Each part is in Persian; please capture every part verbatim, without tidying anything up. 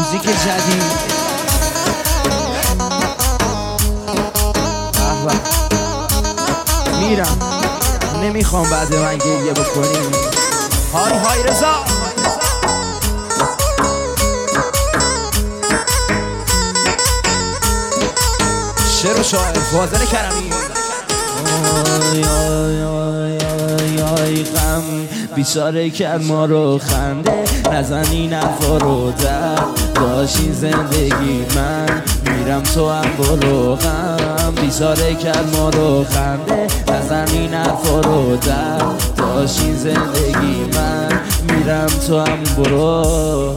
موزیک جدید. میرم نمیخوام بعد من گریه بکنی. های های رضا شعر و شاعر فاضل کرمی. آی آی آی آی آی غم بیچاره کرد ما رو خنده، نزنی نفا رو در داشتی زندگی من میرم تو هم برو. غم بیچاره کرد ما رو خنده، نزنی نفا رو در داشتی زندگی من میرم تو هم برو.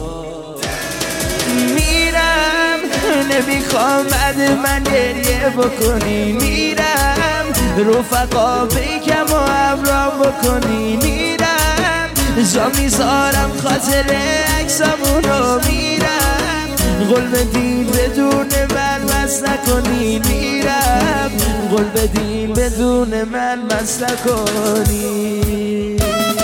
میرم نمیخوام بعد من گریه بکنی، میرم رفقا بگم و ابرام بکنی، میرم جا میذارم خاطر عکسامون رو، میرم قول بدین بدون من مست نکنی، میرم قول بدین بدون من مست نکنی.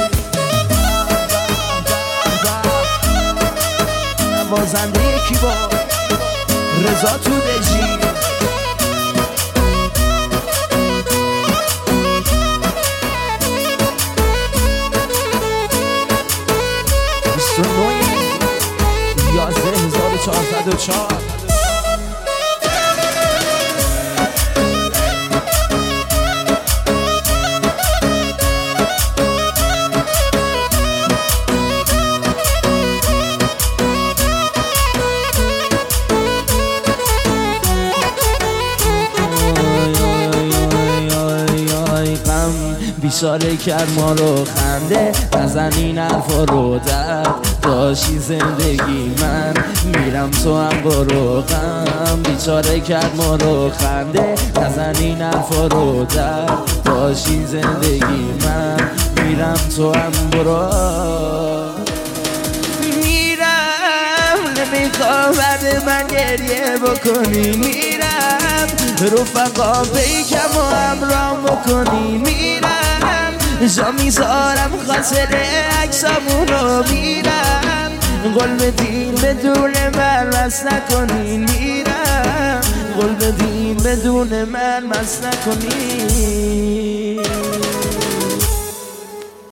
نوازنده یکی با رضا تو دژی. بیست و نه یازده هزار و چهارصد و چهار. بیچاره کرد ما رو خنده، نزنی حرفا رو در داشتی زندگی من میرم تو هم برو. غم بیچاره کرد ما رو خنده، نزنی حرفا رو در داشتی زندگی من میرم تو هم برو. میرم نمیخوام بعد من گریه بکنی، میرم رفقا بگم و امرام بکنی، میرم جا میذارم خاطر عکسامون رو، میرم قول بدین بدون من مست نکنین، میرم قول بدین بدون من مست نکنین.